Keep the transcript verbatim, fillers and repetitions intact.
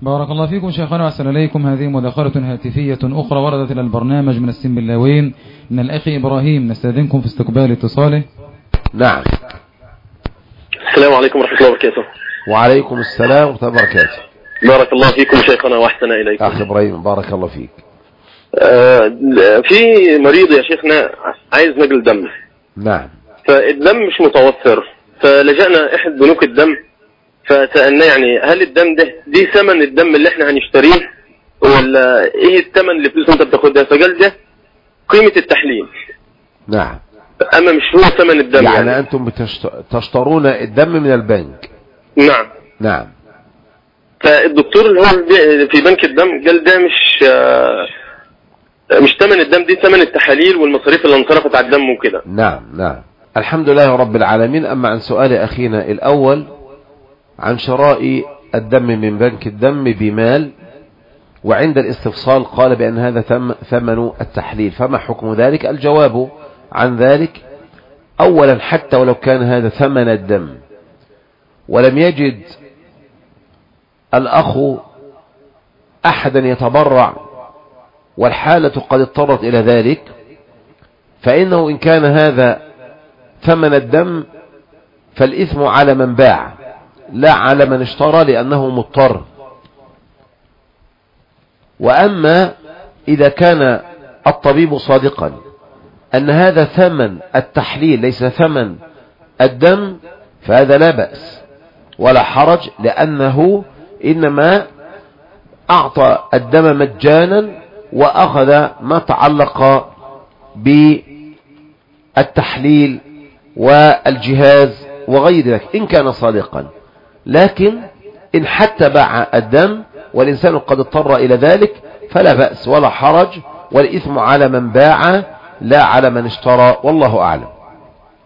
بارك الله فيكم شيخنا وأحسن إليكم. هذه مداخلة هاتفية أخرى وردت إلى البرنامج من السنبلاوين من الأخ إبراهيم، نستأذنكم في استقبال اتصاله. نعم. السلام عليكم ورحمة الله وبركاته. وعليكم السلام ورحمة الله وبركاته. بارك الله فيكم شيخنا وأحسن إليكم. أخي إبراهيم بارك الله فيك. آه في مريض يا شيخنا عايز نقل دم. نعم. فالدم مش متوفر، فلجأنا إحد بنوك الدم، فسألنا يعني هل الدم ده دي ثمن الدم اللي احنا هنشتريه ولا ايه الثمن اللي فلوس انت بتاخدها؟ فقال ده قيمة التحليل. نعم. اما مش هو ثمن الدم. يعني, يعني انتم بتشترون الدم من البنك. نعم. نعم. فالدكتور اللي هو في بنك الدم قال ده مش مش ثمن الدم، دي ثمن التحاليل والمصاريف اللي انصرفت على الدم وكده. نعم نعم. الحمد لله رب العالمين. اما عن سؤال اخينا الاول عن شراء الدم من بنك الدم بمال، وعند الاستفصال قال بأن هذا ثمن التحليل، فما حكم ذلك؟ الجواب عن ذلك أولا حتى ولو كان هذا ثمن الدم ولم يجد الأخ أحدا يتبرع والحالة قد اضطرت إلى ذلك، فإنه إن كان هذا ثمن الدم فالإثم على من باع لا على من اشترى لأنه مضطر. وأما إذا كان الطبيب صادقا أن هذا ثمن التحليل ليس ثمن الدم فهذا لا بأس ولا حرج، لأنه إنما أعطى الدم مجانا وأخذ ما تعلق بالتحليل والجهاز وغير ذلك إن كان صادقا. لكن إن حتى باع الدم والإنسان قد اضطر إلى ذلك فلا بأس ولا حرج، والإثم على من باع لا على من اشترى، والله أعلم.